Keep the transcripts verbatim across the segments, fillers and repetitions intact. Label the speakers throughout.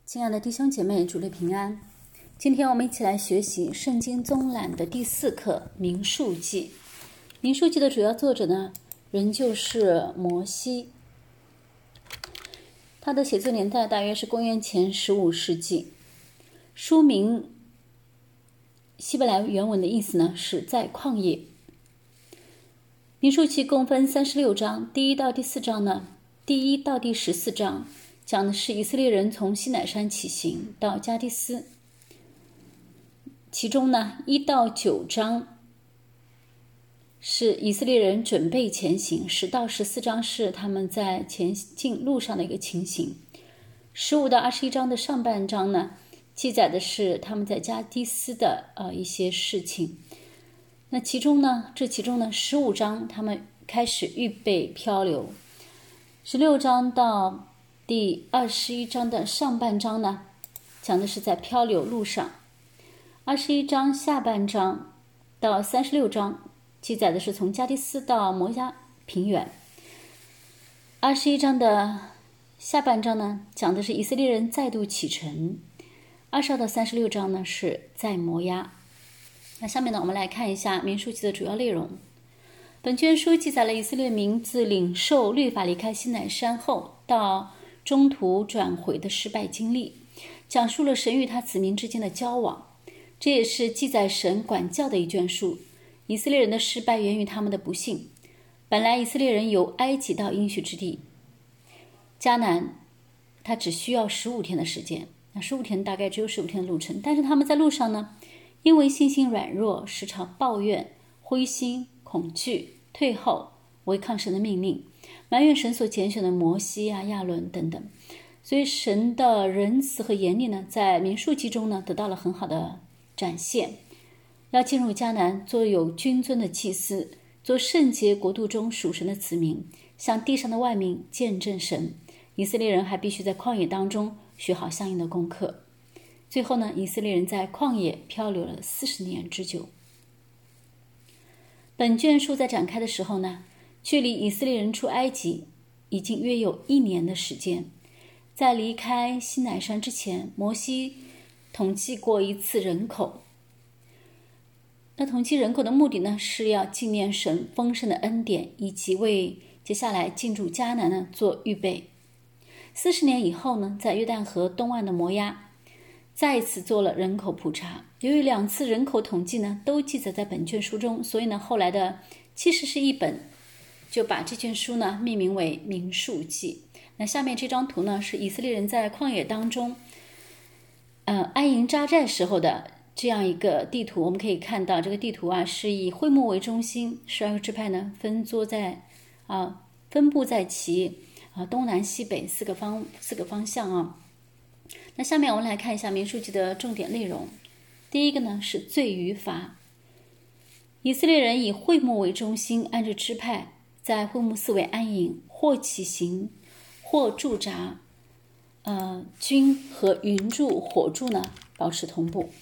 Speaker 1: 亲爱的弟兄姐妹，主内平安。今天我们一起来学习圣经综览的第四课民数记。民数记的主要作者呢，仍旧是摩西。他的写作年代大约是公元前十五世纪。书名希伯来原文的意思呢，是在旷野。民数记共分三十六章，第一到第四章呢，第一到第十四章讲的是以色列人从西乃山起行到加迪斯，其中呢一到九章是以色列人准备前行，十到十四章是他们在前进路上的一个情形，十五到二十一章的上半章呢记载的是他们在加迪斯的呃一些事情。那其中呢这其中呢十五章他们开始预备漂流，十六章到第二十一章的上半章呢，讲的是在漂流路上。二十一章下半章到三十六章记载的是从加迪斯到摩押平原。二十一章的下半章呢，讲的是以色列人再度启程。二十二到三十六章呢，是在摩押。那下面呢，我们来看一下民数记的主要内容。本卷书记载了以色列民自领受律法离开西乃山后到中途转回的失败经历，讲述了神与他子民之间的交往。这也是记载神管教的一卷书。以色列人的失败源于他们的不幸。本来以色列人由埃及到应许之地迦南，他只需要十五天的时间，那十五天大概只有十五天的路程，但是他们在路上呢，因为信心软弱，时常抱怨、灰心、恐惧、退后，违抗神的命令，埋怨神所拣选的摩西啊、亚伦等等。所以神的仁慈和严厉呢，在民数记中呢，得到了很好的展现。要进入迦南，做有君尊的祭司，做圣洁国度中属神的子民，向地上的万民见证神。以色列人还必须在旷野当中学好相应的功课。最后呢，以色列人在旷野漂流了四十年之久。本卷书在展开的时候呢，距离以色列人出埃及已经约有一年的时间。在离开西乃山之前，摩西统计过一次人口。那统计人口的目的呢，是要纪念神丰盛的恩典，以及为接下来进入迦南呢做预备。四十年以后呢，在约旦河东岸的摩押再一次做了人口普查。由于两次人口统计呢都记载在本卷书中，所以呢后来的七十士译本就把这卷书呢命名为民数记。那下面这张图呢是以色列人在旷野当中呃安营扎寨时候的这样一个地图。我们可以看到这个地图啊是以会幕为中心，十二个支派呢分作在啊分布在其啊东南西北四个方四个方向啊。那下面我们来看一下民数记的重点内容。第一个呢是罪与罚。以色列人以会幕为中心，按着支派在会幕四围安营，或起行，或驻扎，呃，军和云柱、火柱呢保持同步。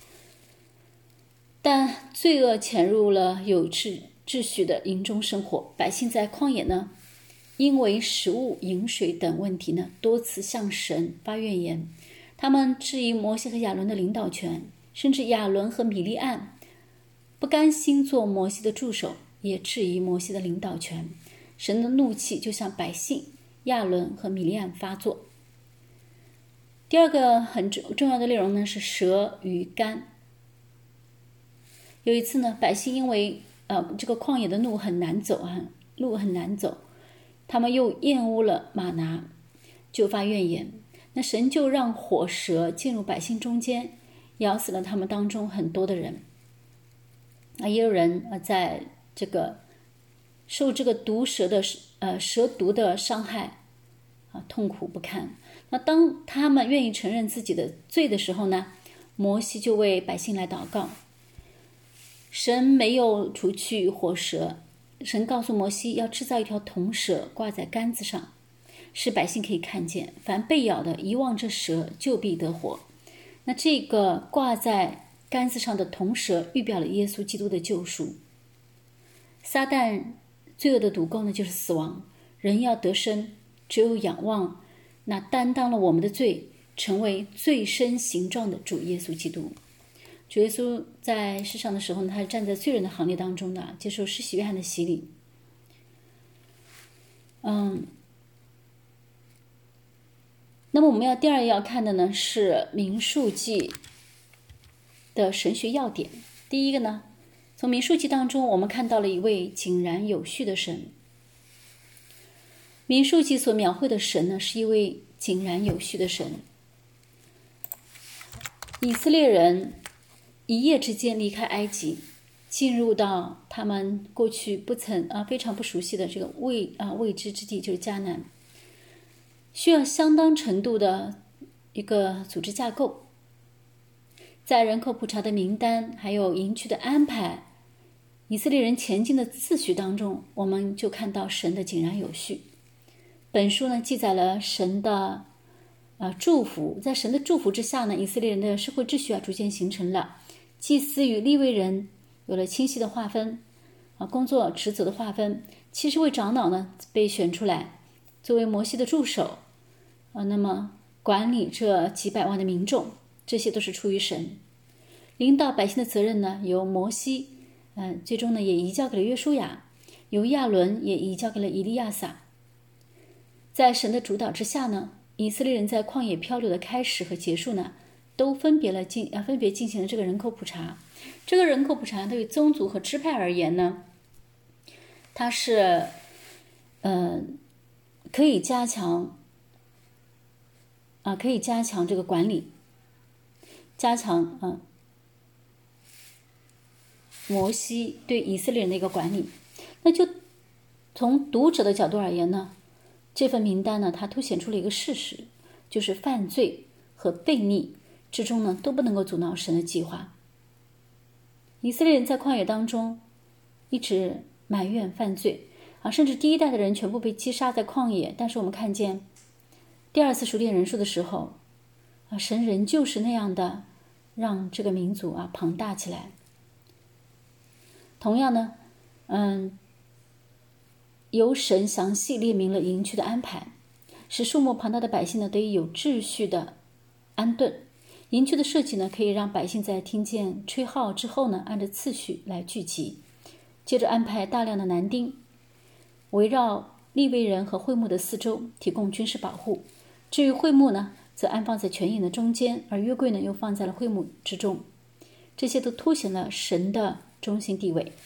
Speaker 1: 但罪恶潜入了有秩秩序的营中生活，百姓在旷野呢，因为食物、饮水等问题呢，多次向神发怨言。他们质疑摩西和亚伦的领导权，甚至亚伦和米利暗不甘心做摩西的助手，也质疑摩西的领导权。神的怒气就向百姓亚伦和米利暗发作。第二个很重要的内容呢是蛇与竿。有一次呢，百姓因为呃这个旷野的路很难走啊，路很难走，他们又厌恶了玛拿，就发怨言。那神就让火蛇进入百姓中间，咬死了他们当中很多的人。那也有人在这个受这个毒蛇的呃蛇毒的伤害啊，痛苦不堪。那当他们愿意承认自己的罪的时候呢，摩西就为百姓来祷告。神没有除去火蛇，神告诉摩西要制造一条铜蛇挂在杆子上，使百姓可以看见，凡被咬的一望这蛇就必得活。那这个挂在杆子上的铜蛇预表了耶稣基督的救赎。撒旦罪恶的赌钩呢就是死亡，人要得生，只有仰望那担当了我们的罪， 成为最深形状的主耶稣基督。主耶稣在世上的时候呢，他是站在罪人的行列当中的，接受施洗约翰的洗礼。嗯，那么我们要第二要看的呢是民数记的神学要点。第一个呢，从民数记当中我们看到了一位井然有序的神。民数记所描绘的神呢，是一位井然有序的神。以色列人一夜之间离开埃及，进入到他们过去不曾啊非常不熟悉的这个未啊未知之地，就是迦南，需要相当程度的一个组织架构。在人口普查的名单还有营区的安排，以色列人前进的次序当中，我们就看到神的井然有序。本书呢记载了神的呃祝福，在神的祝福之下呢，以色列人的社会秩序啊逐渐形成了。祭司与利未人有了清晰的划分啊，工作职责的划分。七十位长老呢被选出来作为摩西的助手啊，那么管理这几百万的民众，这些都是出于神。领导百姓的责任呢由摩西，嗯、呃，最终呢也移交给了约书亚，由亚伦也移交给了以利亚撒。在神的主导之下呢，以色列人在旷野漂流的开始和结束呢，都分别了进啊分别进行了这个人口普查。这个人口普查对于宗族和支派而言呢，它是呃可以加强啊可以加强这个管理，加强啊摩西对以色列人的一个管理。那就从读者的角度而言呢，这份名单呢，它凸显出了一个事实，就是犯罪和悖逆之中呢，都不能够阻挠神的计划。以色列人在旷野当中一直埋怨犯罪啊，甚至第一代的人全部被击杀在旷野。但是我们看见第二次数点人数的时候啊，神仍旧是那样的让这个民族啊庞大起来。同样呢，嗯，由神详细列明了营区的安排，使数目庞大的百姓呢得以有秩序的安顿。营区的设计呢，可以让百姓在听见吹号之后呢，按照次序来聚集。接着安排大量的男丁，围绕利未人和会幕的四周，提供军事保护。至于会幕呢，则安放在全营的中间，而约柜呢，又放在了会幕之中。这些都凸显了神的中心地位。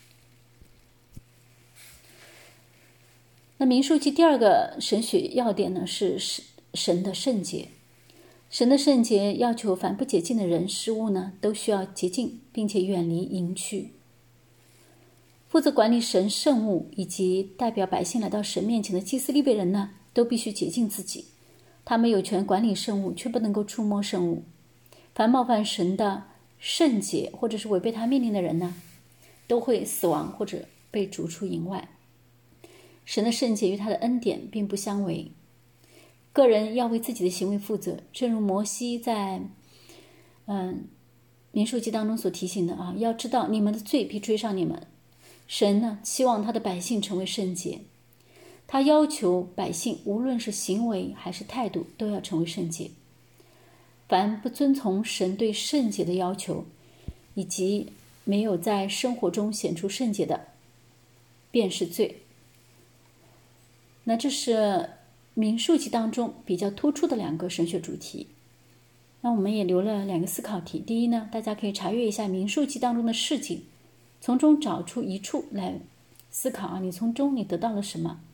Speaker 1: 那民数记第二个神学要点呢，是神的圣洁。神的圣洁要求凡不洁净的人事物呢，都需要洁净，并且远离营区。负责管理神圣物以及代表百姓来到神面前的祭司利未人呢，都必须洁净自己。他们有权管理圣物，却不能够触摸圣物。凡冒犯神的圣洁或者是违背他命令的人呢，都会死亡或者被逐出营外。神的圣洁与他的恩典并不相违。个人要为自己的行为负责，正如摩西在嗯民数记当中所提醒的啊，要知道你们的罪必追上你们。神呢，期望他的百姓成为圣洁，他要求百姓无论是行为还是态度都要成为圣洁。凡不遵从神对圣洁的要求，以及没有在生活中显出圣洁的，便是罪。那这是民数记当中比较突出的两个神学主题。那我们也留了两个思考题。第一呢，大家可以查阅一下民数记当中的事情，从中找出一处来思考啊，你从中你得到了什么？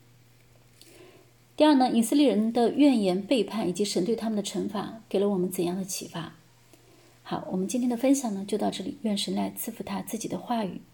Speaker 1: 第二呢，以色列人的怨言背叛以及神对他们的惩罚给了我们怎样的启发？好，我们今天的分享呢就到这里，愿神来赐福他自己的话语。